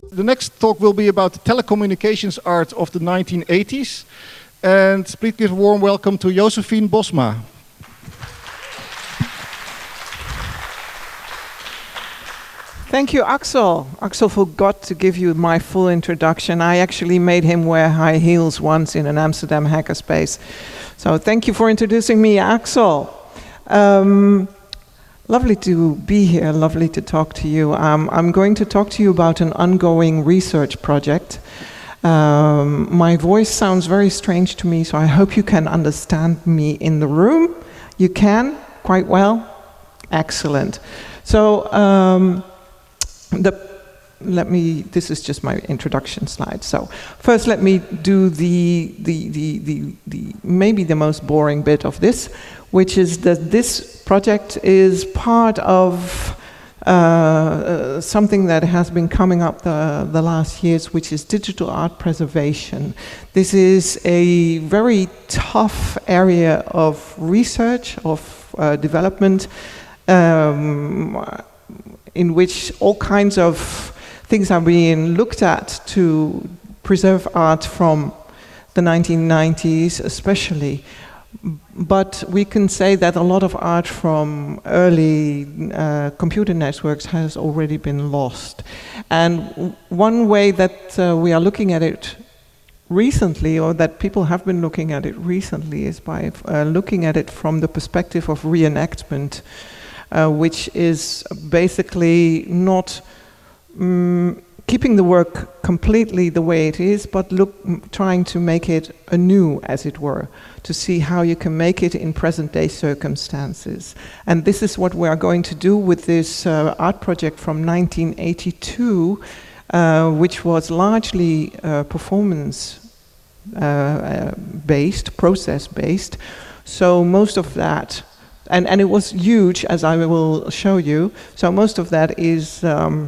The next talk will be about the telecommunications art of the 1980s. And please give a warm welcome to Josephine Bosma. Thank you, Axel. Axel forgot to give you my full introduction. I actually made him wear high heels once in an Amsterdam hackerspace. So thank you for introducing me, Axel. Lovely to be here, lovely to talk to you. I'm going to talk to you about an ongoing research project. My voice sounds very strange to me, so I hope you can understand me in the room. You can? Quite well? Excellent. So, this is just my introduction slide. So first let me do maybe the most boring bit of this, which is that this project is part of something that has been coming up the last years, which is digital art preservation. This is a very tough area of research, of development, in which all kinds of things are being looked at to preserve art from the 1990s especially. But we can say that a lot of art from early computer networks has already been lost. And one way that we are looking at it recently, or that people have been looking at it recently, is by looking at it from the perspective of reenactment. Which is basically not keeping the work completely the way it is, but trying to make it anew, as it were, to see how you can make it in present-day circumstances. And this is what we are going to do with this art project from 1982, which was largely performance-based, process-based. So most of that, and it was huge, as I will show you. So most of that is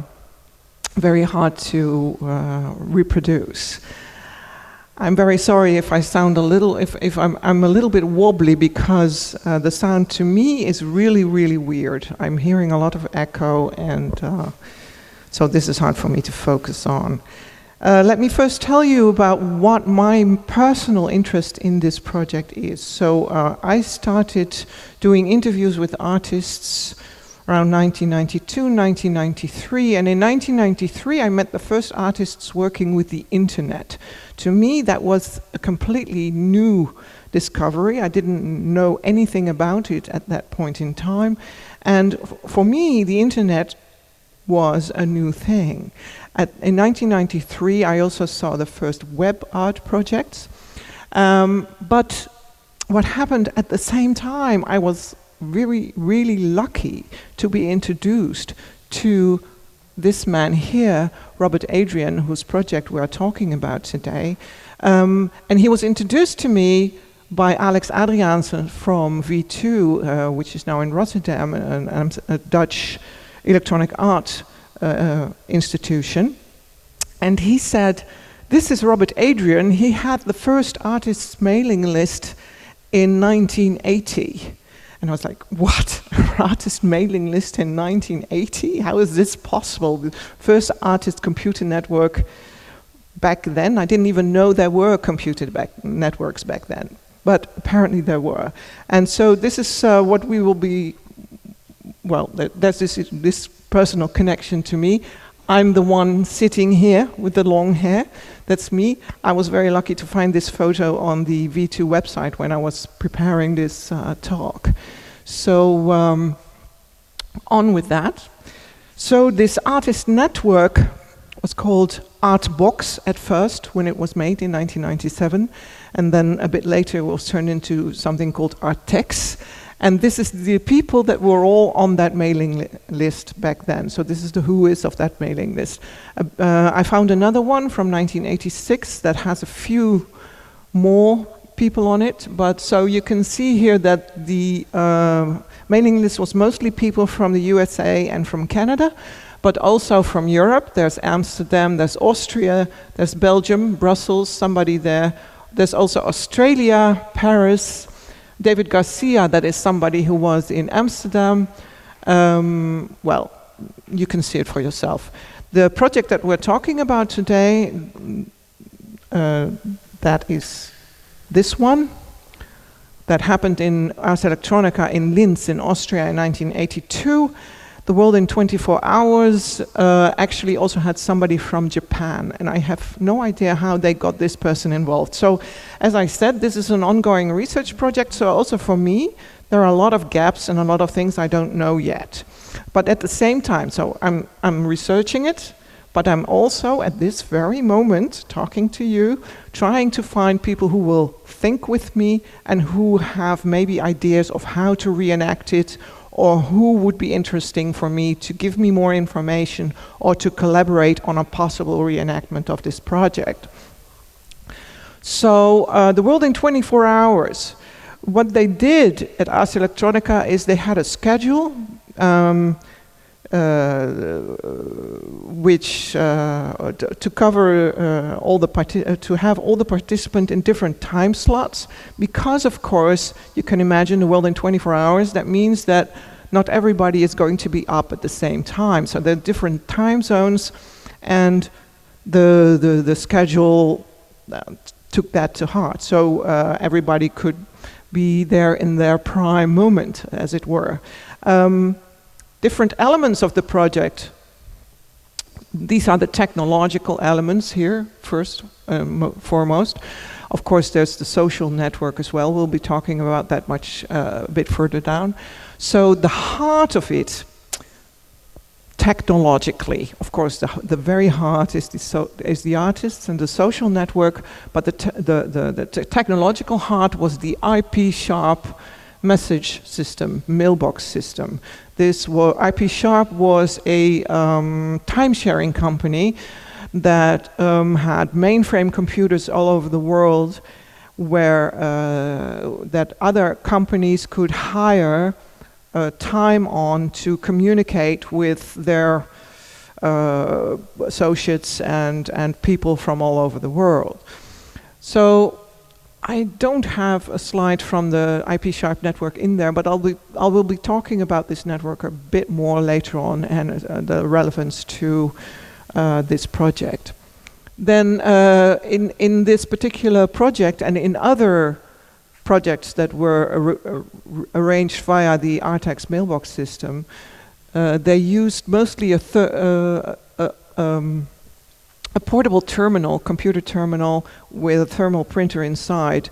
very hard to reproduce. I'm very sorry if I sound a little, if I'm a little bit wobbly, because the sound to me is really, really weird. I'm hearing a lot of echo, and so this is hard for me to focus on. Let me first tell you about what my personal interest in this project is. So I started doing interviews with artists around 1992, 1993, and in 1993 I met the first artists working with the internet. To me, that was a completely new discovery. I didn't know anything about it at that point in time, and for me, the internet was a new thing. In 1993, I also saw the first web art projects. But what happened at the same time, I was really lucky to be introduced to this man here, Robert Adrian, whose project we are talking about today. And he was introduced to me by Alex Adriaanse from V2, which is now in Rotterdam, a Dutch electronic art institution. And he said, this is Robert Adrian. He had the first artists mailing list in 1980. And I was like, what? Artist mailing list in 1980? How is this possible? The first artist computer network back then, I didn't even know there were computer networks back then. But apparently there were. And so this is what we will be, well, there's this personal connection to me. I'm the one sitting here with the long hair. That's me. I was very lucky to find this photo on the V2 website when I was preparing this talk. So on with that. So this artist network was called Artbox at first when it was made in 1997, and then a bit later it was turned into something called Artex. And this is the people that were all on that mailing list back then. So this is the whois of that mailing list. I found another one from 1986 that has a few more people on it. But so you can see here that the mailing list was mostly people from the USA and from Canada, but also from Europe. There's Amsterdam, there's Austria, there's Belgium, Brussels, somebody there. There's also Australia, Paris, David Garcia, that is somebody who was in Amsterdam. Well, you can see it for yourself. The project that we're talking about today, that is this one, that happened in Ars Electronica in Linz in Austria in 1982. The World in 24 Hours actually also had somebody from Japan, and I have no idea how they got this person involved. So, as I said, this is an ongoing research project, so also for me, there are a lot of gaps and a lot of things I don't know yet. But at the same time, so I'm researching it, but I'm also, at this very moment, talking to you, trying to find people who will think with me and who have maybe ideas of how to reenact it, or who would be interesting for me to give me more information or to collaborate on a possible reenactment of this project. So, The World in 24 Hours. What they did at Ars Electronica is they had a schedule which to cover all the to have all the participants in different time slots, because of course you can imagine the world in 24 hours. That means that not everybody is going to be up at the same time. So there are different time zones, and the schedule took that to heart. So everybody could be there in their prime moment, as it were. Different elements of the project. These are the technological elements here, first, foremost. Of course, there's the social network as well. We'll be talking about that much a bit further down. So the heart of it, technologically, of course, the very heart is the artists and the social network, but the technological heart was the IP-sharp message system, mailbox system. This IP-sharp was a time-sharing company that had mainframe computers all over the world, where that other companies could hire time on to communicate with their associates and people from all over the world. So I don't have a slide from the IP-sharp network in there, but I will be talking about this network a bit more later on, and the relevance to this project. Then in this particular project and in other projects that were arranged via the Artex mailbox system, they used mostly a portable terminal, computer terminal with a thermal printer inside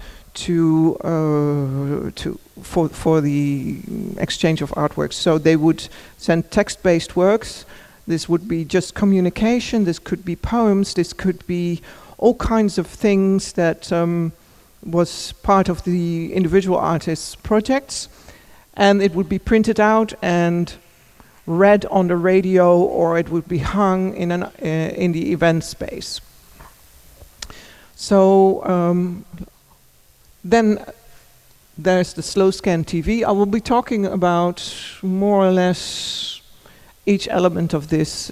for the exchange of artworks. So they would send text-based works. This would be just communication. This could be poems. This could be all kinds of things that was part of the individual artists' projects, and it would be printed out and read on the radio, or it would be hung in the event space. So then there's the slow scan TV. I will be talking about more or less each element of this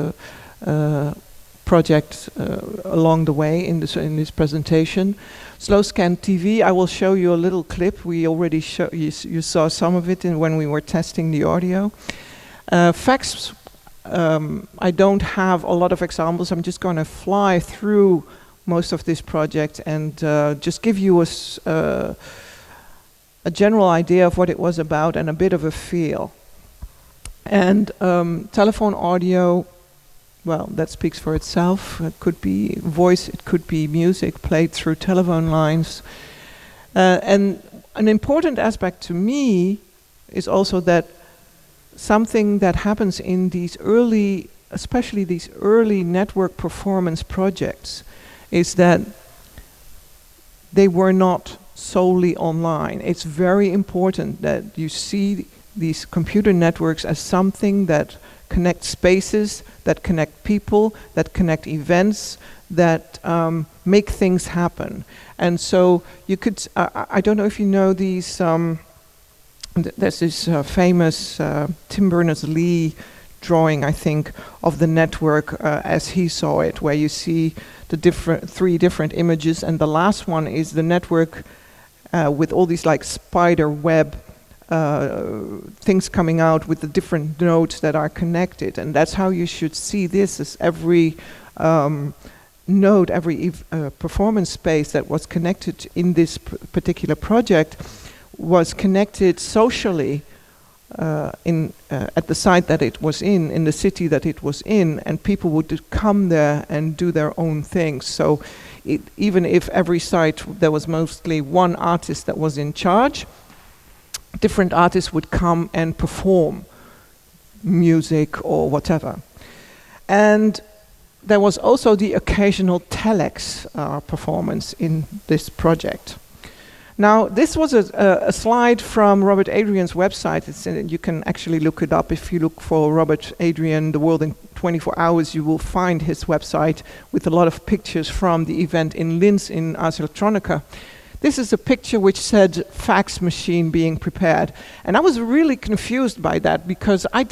project along the way in this presentation. Slow scan TV, I will show you a little clip. We already you saw some of it when we were testing the audio. Fax, I don't have a lot of examples. I'm just going to fly through most of this project and just give you a general idea of what it was about and a bit of a feel. And telephone audio, well, that speaks for itself. It could be voice, it could be music played through telephone lines. And an important aspect to me is also that something that happens in these early, especially these early network performance projects, is that they were not solely online. It's very important that you see these computer networks as something that connect spaces, that connect people, that connect events, that make things happen. And so you could, I don't know if you know these, there's this famous Tim Berners-Lee drawing, I think, of the network as he saw it, where you see the three different images, and the last one is the network with all these like spider web things coming out with the different nodes that are connected. And that's how you should see this, as every node, every performance space that was connected in this particular project was connected socially at the site that it was in the city that it was in, and people would come there and do their own things. So even if every site there was mostly one artist that was in charge, different artists would come and perform music or whatever. And there was also the occasional telex performance in this project. Now, this was a slide from Robert Adrian's website. You can actually look it up. If you look for Robert Adrian, The World in 24 Hours, you will find his website with a lot of pictures from the event in Linz in Ars Electronica. This is a picture which said fax machine being prepared. And I was really confused by that because I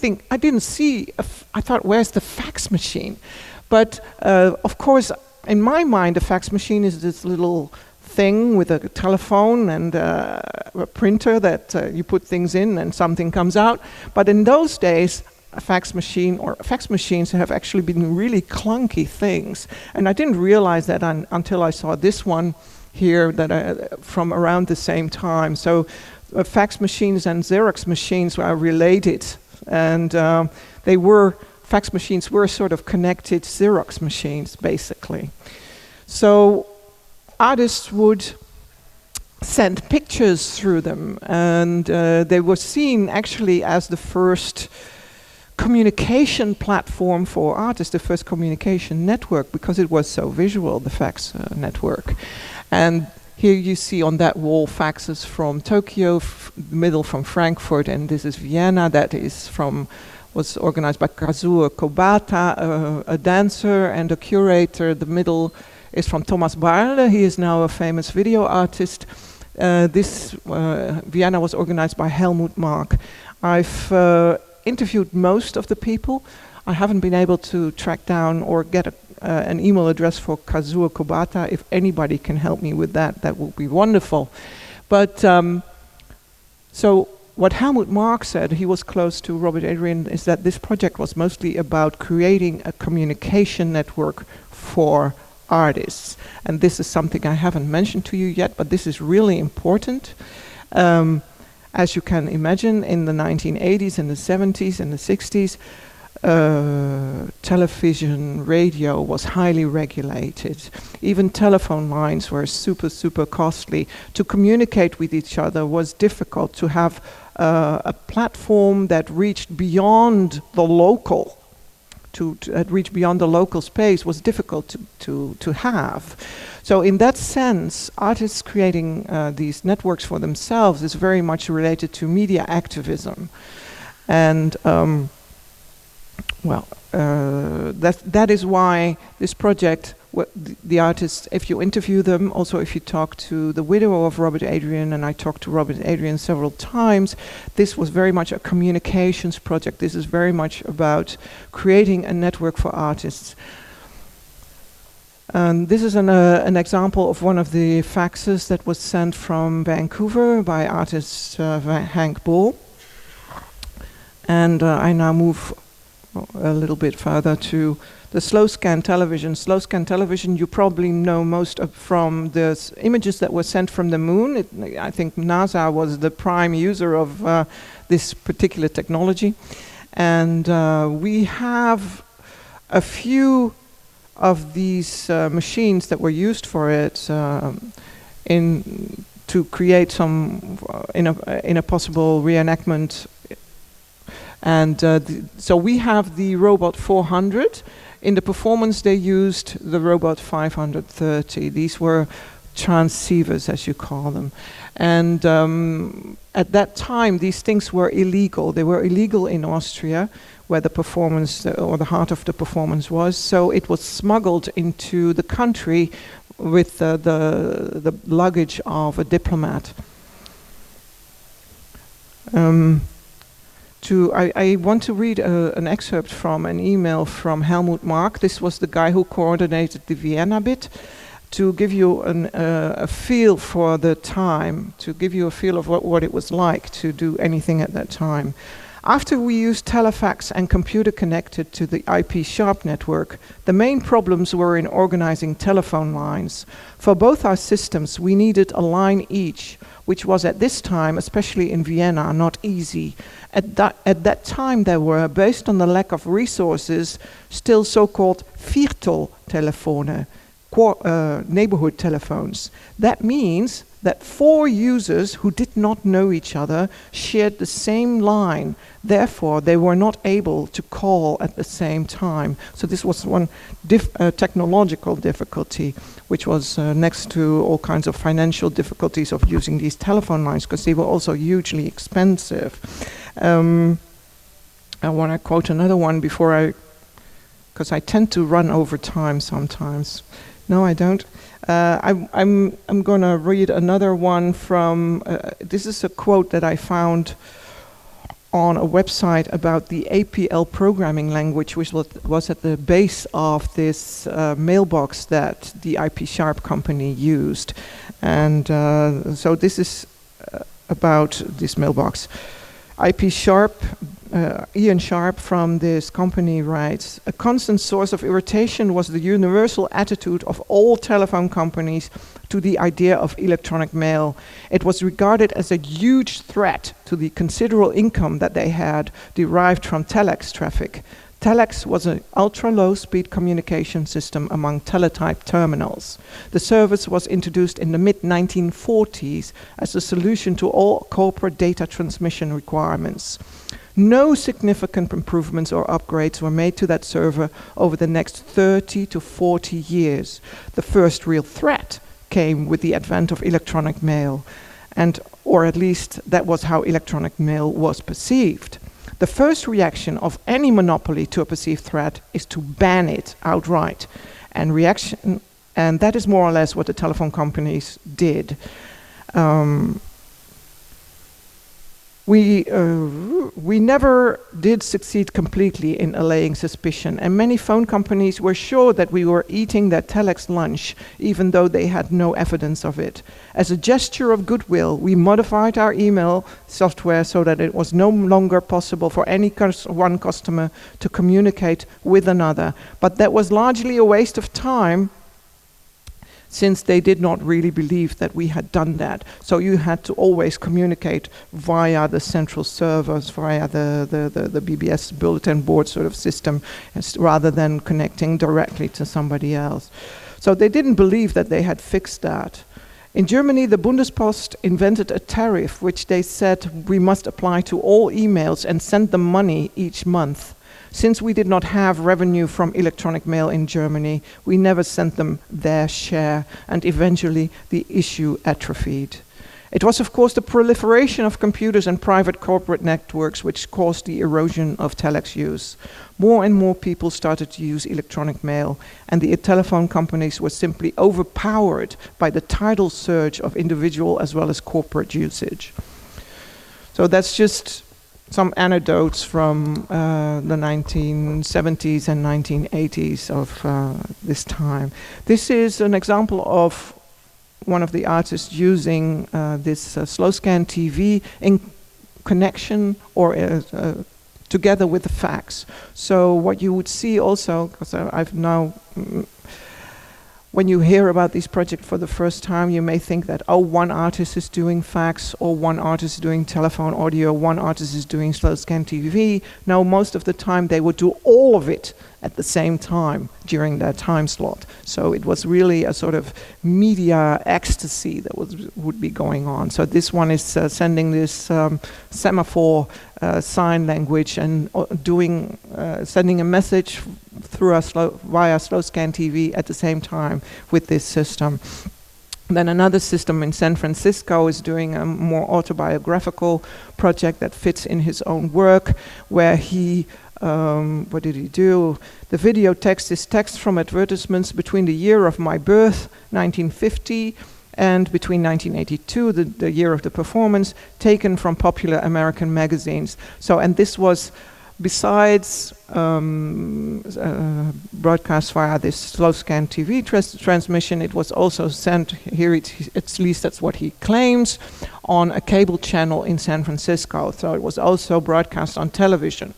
thought, where's the fax machine? But of course, in my mind, a fax machine is this little thing with a telephone and a printer that you put things in and something comes out. But in those days, a fax machine or fax machines have actually been really clunky things. And I didn't realize that until I saw this one here that from around the same time. So fax machines and Xerox machines are related. And fax machines were sort of connected Xerox machines, basically. So artists would send pictures through them, and they were seen actually as the first communication platform for artists, the first communication network, because it was so visual, the fax network. And here you see on that wall faxes from Tokyo, middle from Frankfurt, and this is Vienna. That was organized by Kazuo Kobata, a dancer and a curator. The middle is from Thomas Barle. He is now a famous video artist. Vienna was organized by Helmut Mark. I've interviewed most of the people. I haven't been able to track down or get an email address for Kazuo Kobata. If anybody can help me with that, that would be wonderful. But so what Helmut Mark said, he was close to Robert Adrian, is that this project was mostly about creating a communication network for artists. And this is something I haven't mentioned to you yet, but this is really important. As you can imagine, in the 1980s and the 70s and the 60s, television, radio was highly regulated. Even telephone lines were super, super costly. To communicate with each other was difficult. To have a platform that reached beyond the local, to reach beyond the local space was difficult to have. So in that sense, artists creating these networks for themselves is very much related to media activism. And that is why this project, the artists, if you interview them, also if you talk to the widow of Robert Adrian, and I talked to Robert Adrian several times, this was very much a communications project. This is very much about creating a network for artists. This is an example of one of the faxes that was sent from Vancouver by artist Hank Bull. And I now move a little bit further to the slow scan television. Slow scan television, you probably know most from the images that were sent from the moon. I think NASA was the prime user of this particular technology. And we have a few of these machines that were used for it to create some in a possible reenactment. And so we have the Robot 400. In the performance, they used the Robot 530. These were transceivers, as you call them. And at that time, these things were illegal. They were illegal in Austria, where the performance, or the heart of the performance was. So it was smuggled into the country with the luggage of a diplomat. I want to read an excerpt from an email from Helmut Mark. This was the guy who coordinated the Vienna bit, to give you a feel for the time, to give you a feel of what it was like to do anything at that time. After we used telefax and computer connected to the IP-sharp network, the main problems were in organizing telephone lines. For both our systems, we needed a line each, which was at this time, especially in Vienna, not easy. At that time, there were, based on the lack of resources, still so-called Vierteltelefone, neighborhood telephones. That means that 4 users who did not know each other shared the same line. Therefore, they were not able to call at the same time. So this was one technological difficulty, which was next to all kinds of financial difficulties of using these telephone lines, because they were also hugely expensive. I want to quote another one before because I tend to run over time sometimes. No, I don't. I'm going to read another one from, this is a quote that I found on a website about the APL programming language, which was at the base of this mailbox that the IP-sharp company used. And so this is about this mailbox. IP-sharp, Ian Sharp from this company writes, a constant source of irritation was the universal attitude of all telephone companies to the idea of electronic mail. It was regarded as a huge threat to the considerable income that they had derived from telex traffic. Telex was an ultra-low-speed communication system among teletype terminals. The service was introduced in the mid-1940s as a solution to all corporate data transmission requirements. No significant improvements or upgrades were made to that server over the next 30 to 40 years. The first real threat came with the advent of electronic mail, or at least that was how electronic mail was perceived. The first reaction of any monopoly to a perceived threat is to ban it outright. And that is more or less what the telephone companies did. We never did succeed completely in allaying suspicion, and many phone companies were sure that we were eating their telex lunch, even though they had no evidence of it. As a gesture of goodwill, we modified our email software so that it was no longer possible for any one customer to communicate with another. But that was largely a waste of time, since they did not really believe that we had done that. So you had to always communicate via the central servers, via the BBS bulletin board sort of system, rather than connecting directly to somebody else. So they didn't believe that they had fixed that. In Germany, the Bundespost invented a tariff which they said we must apply to all emails and send them money each month. Since we did not have revenue from electronic mail in Germany, we never sent them their share, and eventually the issue atrophied. It was, of course, the proliferation of computers and private corporate networks which caused the erosion of telex use. More and more people started to use electronic mail, and the telephone companies were simply overpowered by the tidal surge of individual as well as corporate usage. So that's just some anecdotes from the 1970s and 1980s of this time. This is an example of one of the artists using this slow scan TV in connection or together with the fax. So what you would see also, because I've now when you hear about these projects for the first time, you may think that, oh, one artist is doing fax, or one artist is doing telephone audio, one artist is doing slow scan TV. No, most of the time they would do all of it at the same time during their time slot. So it was really a sort of media ecstasy that would be going on. So this one is sending this semaphore sign language and sending a message through via slow scan TV at the same time with this system. Then another system in San Francisco is doing a more autobiographical project that fits in his own work, where he what did he do? The video text is text from advertisements between the year of my birth, 1950, and between 1982, the year of the performance, taken from popular American magazines. So, and this was besides broadcast via this slow scan TV transmission, it was also sent here. At least that's what he claims, on a cable channel in San Francisco. So it was also broadcast on television.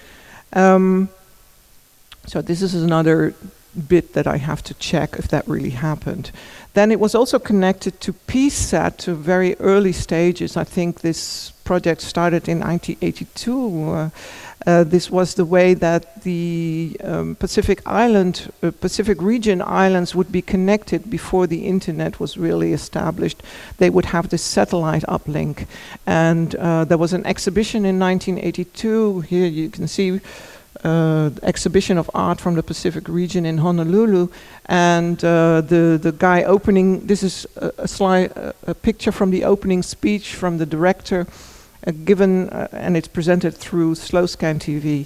So this is another bit that I have to check if that really happened. Then it was also connected to PSAT to very early stages. I think this project started in 1982. This was the way that the Pacific region islands would be connected before the internet was really established. They would have this satellite uplink. And there was an exhibition in 1982. Here you can see exhibition of art from the Pacific region in Honolulu, and the guy opening, this is a picture from the opening speech from the director, given and it's presented through slow scan TV.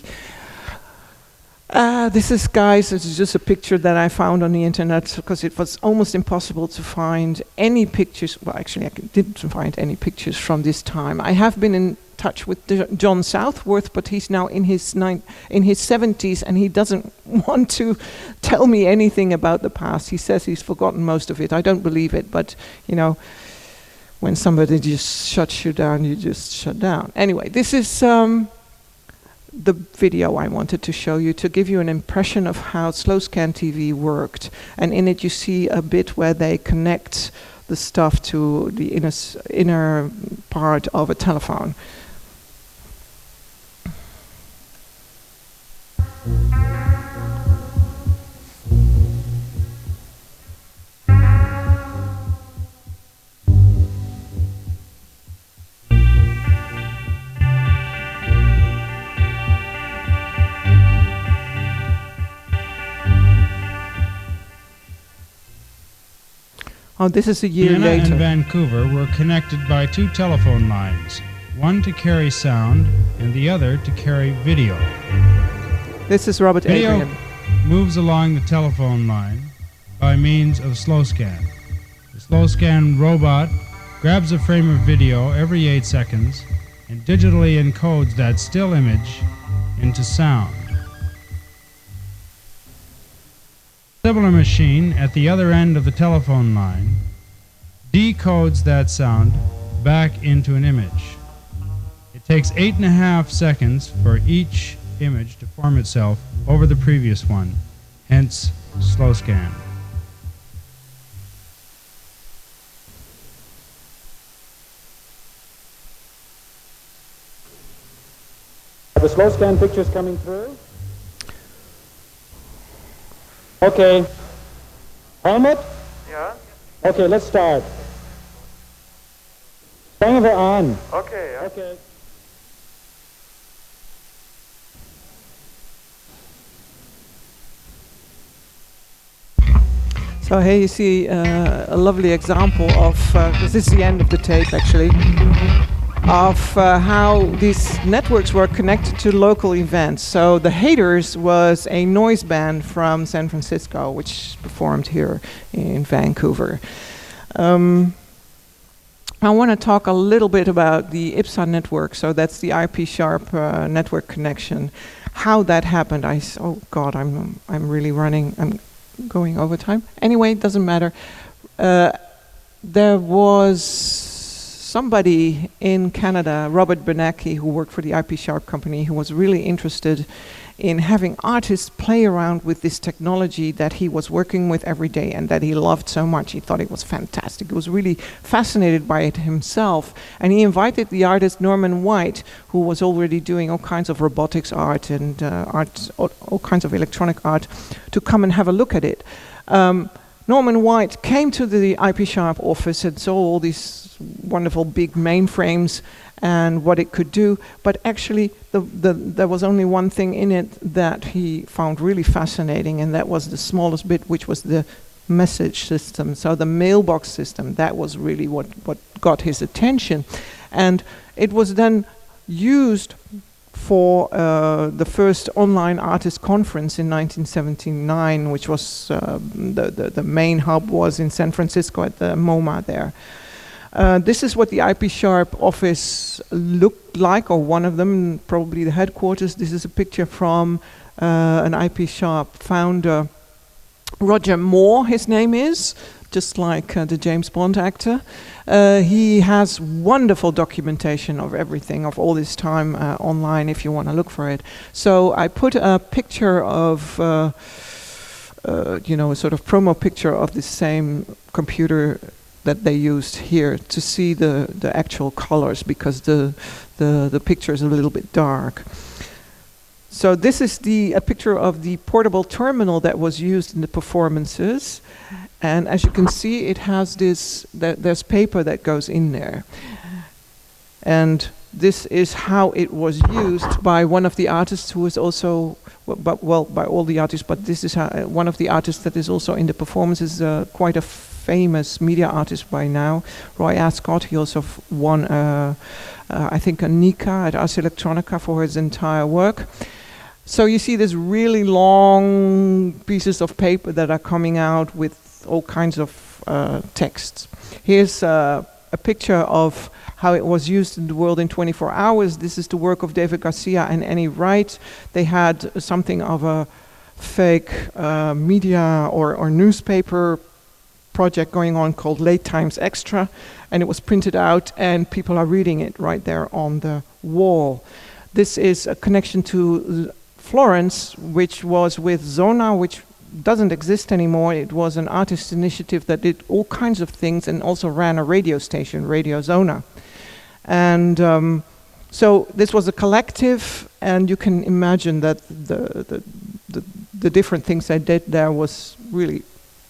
This is, guys, this is just a picture that I found on the internet because it was almost impossible to find any pictures. Well, actually, I didn't find any pictures from this time. I have been in touch with John Southworth, but he's now in his 70s, and he doesn't want to tell me anything about the past. He says he's forgotten most of it. I don't believe it, but you know, when somebody just shuts you down, you just shut down. Anyway, this is the video I wanted to show you to give you an impression of how slow scan TV worked. And in it you see a bit where they connect the stuff to the inner part of a telephone. Oh, this is a year Vienna later. and Vancouver were connected by two telephone lines, one to carry sound and the other to carry video. This is Robert Video Abraham. moves along the telephone line by means of slow scan. The slow scan robot grabs a frame of video every 8 seconds and digitally encodes that still image into sound. A similar machine at the other end of the telephone line decodes that sound back into an image. It takes 8.5 seconds for each image to form itself over the previous one, hence slow scan. Are the slow scan pictures coming through? Okay. Helmut? Ja? Okay, let's start. Fangen wir an. Okay, ja. Okay. So here you see a lovely example of, this is the end of the tape actually, of how these networks were connected to local events. So the Haters was a noise band from San Francisco, which performed here in Vancouver. I want to talk a little bit about the IPSA network. So that's the IP-sharp network connection. How that happened. Oh God, I'm really running. I'm going over time. Anyway, it doesn't matter. There was somebody in Canada, Robert Bernanke, who worked for the IP-sharp company, who was really interested in having artists play around with this technology that he was working with every day and that he loved so much. He thought it was fantastic. He was really fascinated by it himself. And he invited the artist Norman White, who was already doing all kinds of robotics art and all kinds of electronic art, to come and have a look at it. Norman White came to the IP-sharp office and saw all these wonderful big mainframes and what it could do, but actually there was only one thing in it that he found really fascinating, and that was the smallest bit, which was the message system. So the mailbox system, that was really what got his attention. And it was then used for the first online artist conference in 1979, which was the main hub was in San Francisco at the MoMA there. This is what the IP Sharp office looked like, or one of them, probably the headquarters. This is a picture from an IP Sharp founder, Roger Moore, his name is, just like the James Bond actor. He has wonderful documentation of everything, of all this time online, if you want to look for it. So I put a picture of, a sort of promo picture of the same computer that they used here to see the actual colors, because the picture is a little bit dark. So this is a picture of the portable terminal that was used in the performances. And as you can see, it has there's paper that goes in there. And this is how it was used by one of the artists who is also, by all the artists, but this is one of the artists that is also in the performances, quite a famous media artist by now, Roy Ascott. He also won, I think, a Nika at Ars Electronica for his entire work. So you see these really long pieces of paper that are coming out with all kinds of texts. Here's a picture of how it was used in the world in 24 hours. This is the work of David Garcia and Annie Wright. They had something of a fake media or newspaper project going on called Late Times Extra, and it was printed out and people are reading it right there on the wall. This is a connection to Florence, which was with Zona, which doesn't exist anymore. It was an artist initiative that did all kinds of things and also ran a radio station, Radio Zona. And so this was a collective, and you can imagine that the different things they did there was really,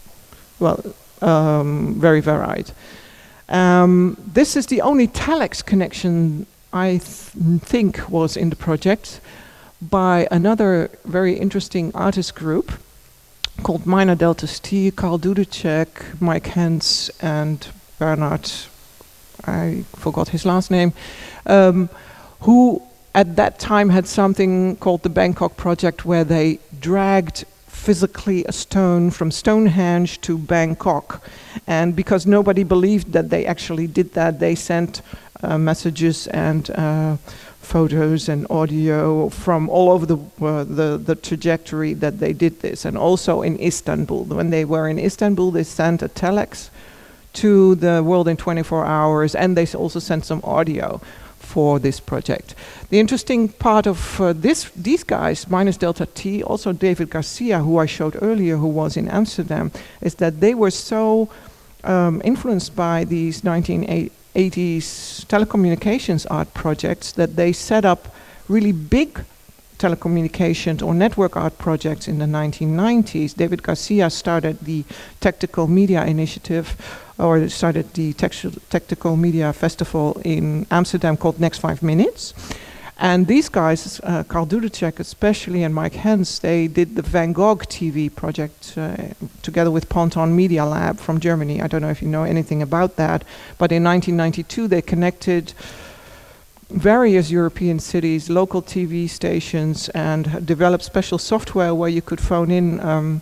very varied. This is the only telex connection I think was in the project, by another very interesting artist group called Minor Deltas T, Karl Dudacek, Mike Hens, and Bernard, I forgot his last name, who at that time had something called the Bangkok Project, where they dragged physically a stone from Stonehenge to Bangkok. And because nobody believed that they actually did that, they sent messages and photos and audio from all over the trajectory that they did this. And also in Istanbul. When they were in Istanbul, they sent a telex to the world in 24 hours, and they also sent some audio for this project. The interesting part of these guys, minus Delta T, also David Garcia, who I showed earlier, who was in Amsterdam, is that they were so influenced by these 1980s telecommunications art projects that they set up really big telecommunications or network art projects in the 1990s. David Garcia started the Tactical Media Initiative, or started the Tactical Media Festival in Amsterdam called Next 5 Minutes. And these guys, Karl Dudacek especially and Mike Hens, they did the Van Gogh TV project together with Ponton Media Lab from Germany. I don't know if you know anything about that, but in 1992 they connected various European cities, local TV stations, and developed special software where you could phone in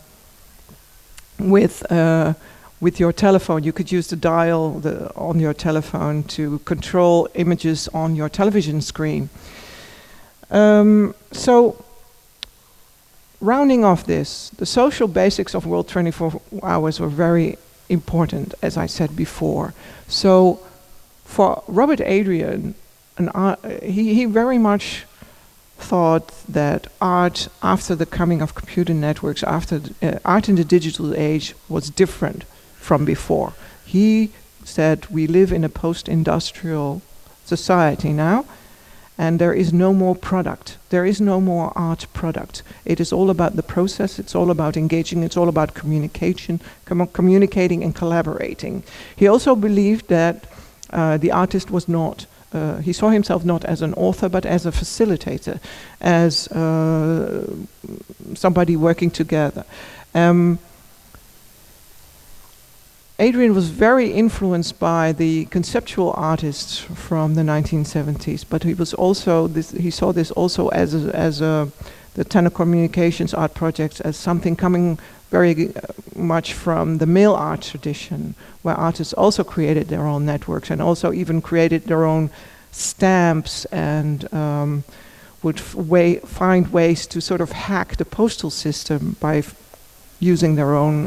with your telephone. You could use the dial on your telephone to control images on your television screen. So, rounding off this, the social basics of World 24 Hours were very important, as I said before. So, for Robert Adrian, he very much thought that art, after the coming of computer networks, after art in the digital age, was different from before. He said we live in a post-industrial society now, and there is no more product. There is no more art product. It is all about the process. It's all about engaging. It's all about communicating and collaborating. He also believed that the artist was not, he saw himself not as an author, but as a facilitator, as somebody working together. Adrian was very influenced by the conceptual artists from the 1970s, but he was also he saw this also as a the telecommunications art projects as something coming very much from the mail art tradition, where artists also created their own networks and also even created their own stamps and would find ways to sort of hack the postal system by using their own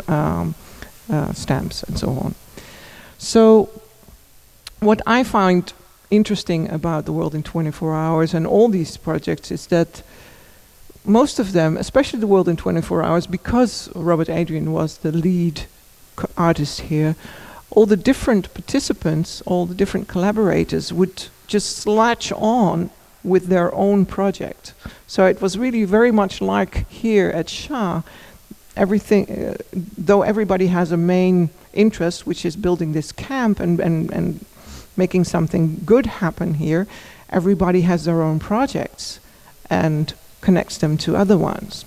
stamps and so on. So what I find interesting about the World in 24 Hours and all these projects is that most of them, especially the World in 24 Hours, because Robert Adrian was the lead artist here, all the different participants, all the different collaborators would just latch on with their own project. So it was really very much like here at SHA, everything, though everybody has a main interest, which is building this camp and making something good happen here, everybody has their own projects and connects them to other ones.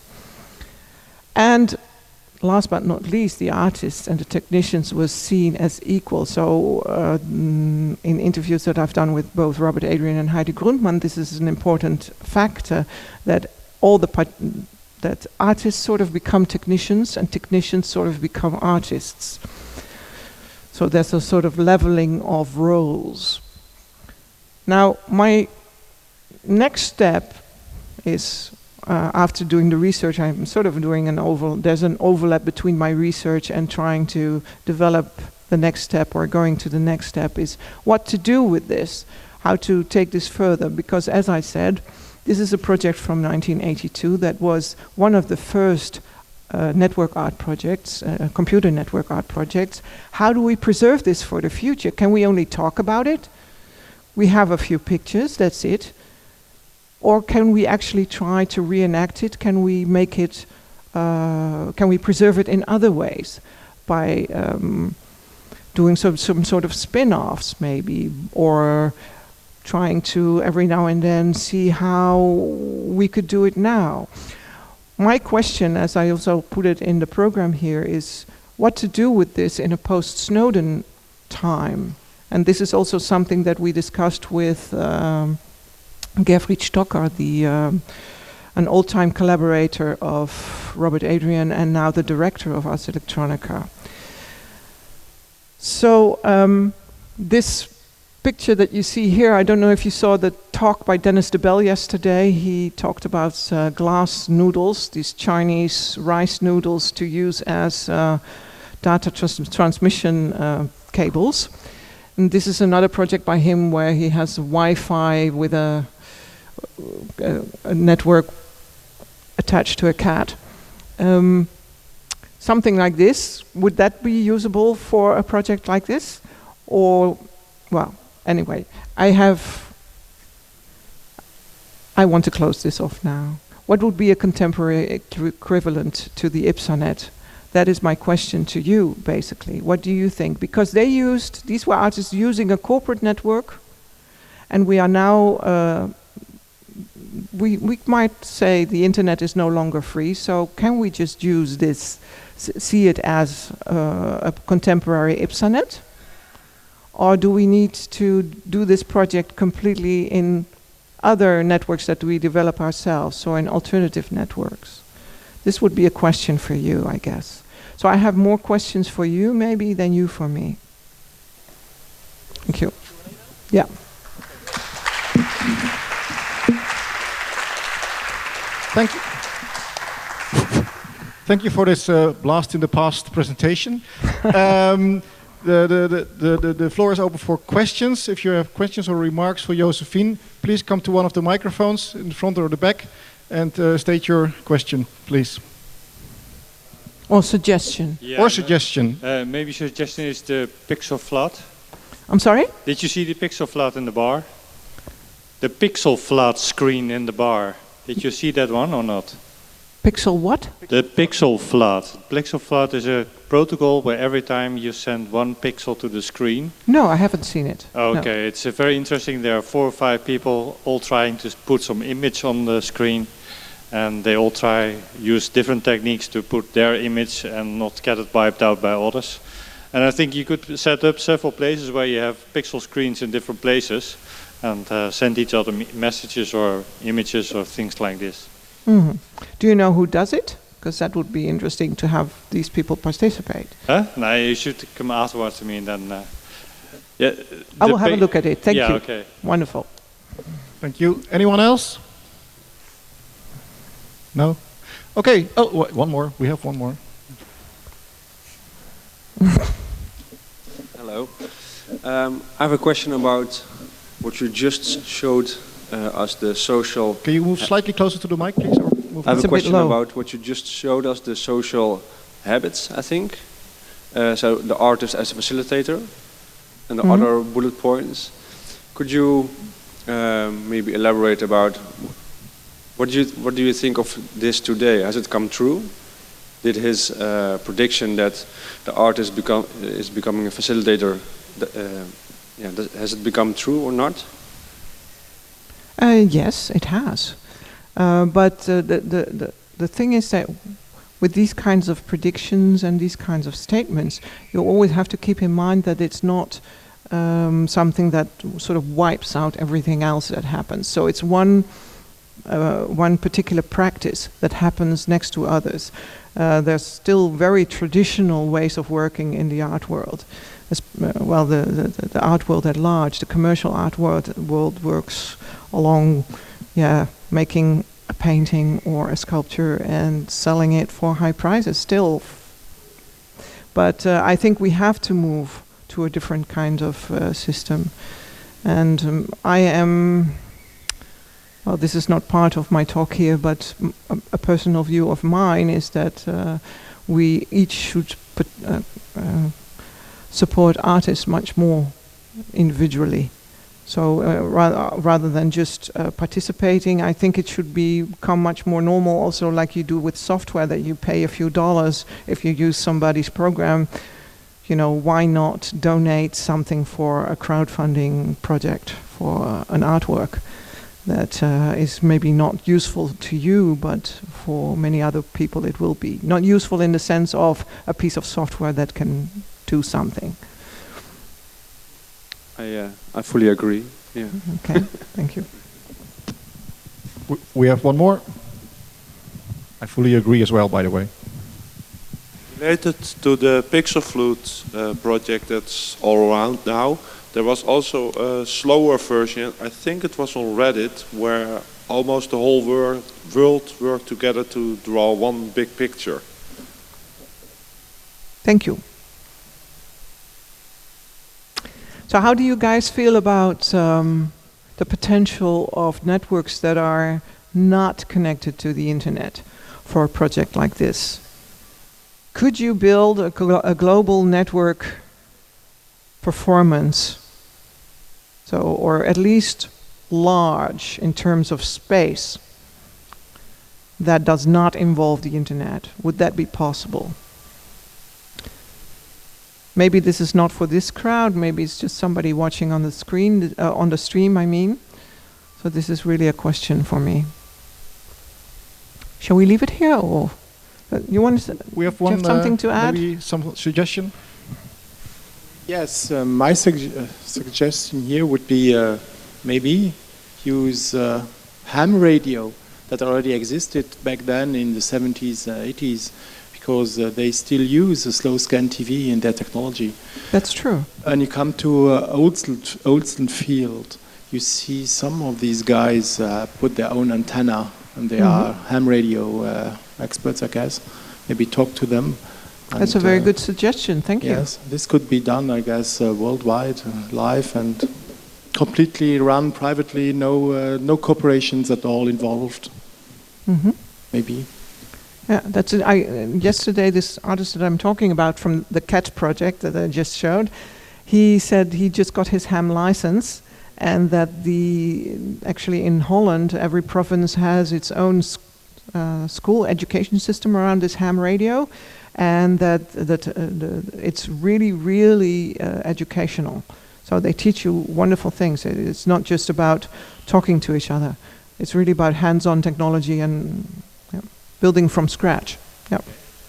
And last but not least, the artists and the technicians were seen as equal. So in interviews that I've done with both Robert Adrian and Heidi Grundmann, this is an important factor, that all that artists sort of become technicians and technicians sort of become artists. So there's a sort of leveling of roles. Now, my next step is, after doing the research, I'm sort of doing there's an overlap between my research and trying to develop the next step or going to the next step, is what to do with this, how to take this further. Because as I said, this is a project from 1982 that was one of the first network art projects, computer network art projects. How do we preserve this for the future? Can we only talk about it? We have a few pictures, that's it. Or can we actually try to reenact it? Can we make it, can we preserve it in other ways? By doing some sort of spin-offs maybe, or trying to every now and then see how we could do it now. My question, as I also put it in the program here, is what to do with this in a post-Snowden time. And this is also something that we discussed with Gerfried Stocker, an old-time collaborator of Robert Adrian and now the director of Ars Electronica. So this picture that you see here, I don't know if you saw the talk by Dennis de Bell yesterday. He talked about glass noodles, these Chinese rice noodles to use as data transmission cables. And this is another project by him where he has Wi-Fi with a network attached to a cat. Something like this, would that be usable for a project like this? Or, well, anyway, I want to close this off now. What would be a contemporary equivalent to the IPSANet? That is my question to you, basically. What do you think? Because these were artists using a corporate network, and we are now, we might say the internet is no longer free, so can we just use this, see it as a contemporary IPSANet? Or do we need to do this project completely in other networks that we develop ourselves, or in alternative networks? This would be a question for you, I guess. So I have more questions for you, maybe, than you for me. Thank you. Yeah. Thank you. Thank you for this blast in the past presentation. The floor is open for questions. If you have questions or remarks for Josephine, please come to one of the microphones in the front or the back and state your question, please. Or suggestion. Yeah, or suggestion. Maybe suggestion is the pixel flat. I'm sorry? Did you see the pixel flat in the bar? The pixel flat screen in the bar. Did you see that one or not? Pixel what? The pixel flat. Pixel flat is a protocol where every time you send one pixel to the screen. No, I haven't seen it. Okay, no. It's very interesting. There are 4 or 5 people all trying to put some image on the screen, and they all use different techniques to put their image and not get it wiped out by others. And I think you could set up several places where you have pixel screens in different places and send each other messages or images or things like this. Mhm. Do you know who does it? Because that would be interesting to have these people participate. Huh? No, you should come afterwards to me and then. Yeah. I will have a look at it. Thank yeah, you. Okay. Wonderful. Thank you. Anyone else? No? Okay. Oh, one more. We have one more. Hello. I have a question about what you just showed us, the social... Can you move slightly closer to the mic, please? Or move I have It's a a bit question low. about what you just showed us, the social habits, I think. So the artist as a facilitator and the other bullet points. Could you maybe elaborate about what do you think of this today? Has it come true? Did his prediction that the artist is becoming a facilitator, has it become true or not? Yes, it has. But the thing is that with these kinds of predictions and these kinds of statements, you always have to keep in mind that it's not something that sort of wipes out everything else that happens. So it's one particular practice that happens next to others. There's still very traditional ways of working in the art world. The art world at large, the commercial art world works along, making a painting or a sculpture and selling it for high prices still. But I think we have to move to a different kind of system. And I am, well, this is not part of my talk here, but a personal view of mine is that we each should support artists much more individually. So rather than just participating, I think it should become much more normal also, like you do with software, that you pay a few dollars if you use somebody's program. You know, why not donate something for a crowdfunding project for an artwork that is maybe not useful to you, but for many other people it will be. Not useful in the sense of a piece of software that can do something. I fully agree. Yeah. Okay, thank you. We have one more. I fully agree as well, by the way. Related to the Pixel Flute project that's all around now, there was also a slower version, I think it was on Reddit, where almost the whole world worked together to draw one big picture. Thank you. So how do you guys feel about the potential of networks that are not connected to the internet for a project like this? Could you build a global network performance, so, or at least large in terms of space, that does not involve the internet? Would that be possible? Maybe this is not for this crowd, maybe it's just somebody watching on the screen, on the stream, I mean. So this is really a question for me. Shall we leave it here, or you want to? We have do you one. have something to add? Maybe some suggestion. Yes, my suggestion here would be maybe use ham radio that already existed back then in the 70s, 80s, because they still use a slow scan TV in their technology. That's true. And you come to Olsen Field, you see some of these guys put their own antenna, and they are ham radio experts, I guess. Maybe talk to them. That's a very good suggestion. Thank you. Yes, this could be done, I guess, worldwide, live, and completely run privately. No corporations at all involved. Maybe. Yeah, that's it. Yesterday, this artist that I'm talking about from the CAT project that I just showed, he said he just got his ham license, and that actually in Holland, every province has its own school education system around this ham radio, and that it's really, really educational. So they teach you wonderful things. It's not just about talking to each other. It's really about hands-on technology and building from scratch. Yep.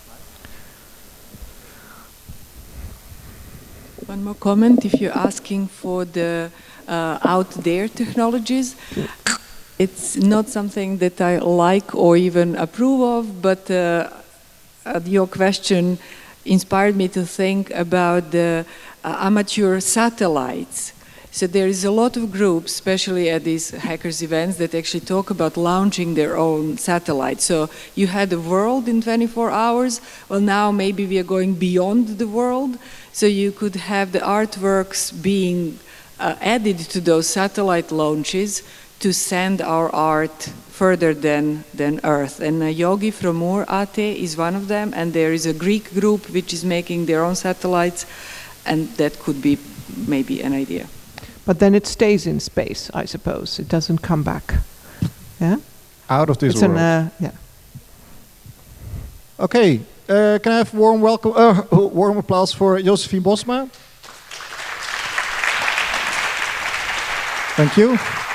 One more comment. If you're asking for the out there technologies, It's not something that I like or even approve of, but your question inspired me to think about the amateur satellites. So there is a lot of groups, especially at these hackers events, that actually talk about launching their own satellites. So you had the world in 24 hours. Well, now maybe we are going beyond the world. So you could have the artworks being added to those satellite launches to send our art further than Earth. And Yogi from Moor AT is one of them, and there is a Greek group which is making their own satellites, and that could be maybe an idea. But then it stays in space, I suppose. It doesn't come back. Yeah? Out of this It's world. yeah. Okay, can I have warm welcome, warm applause for Josephine Bosma? Thank you.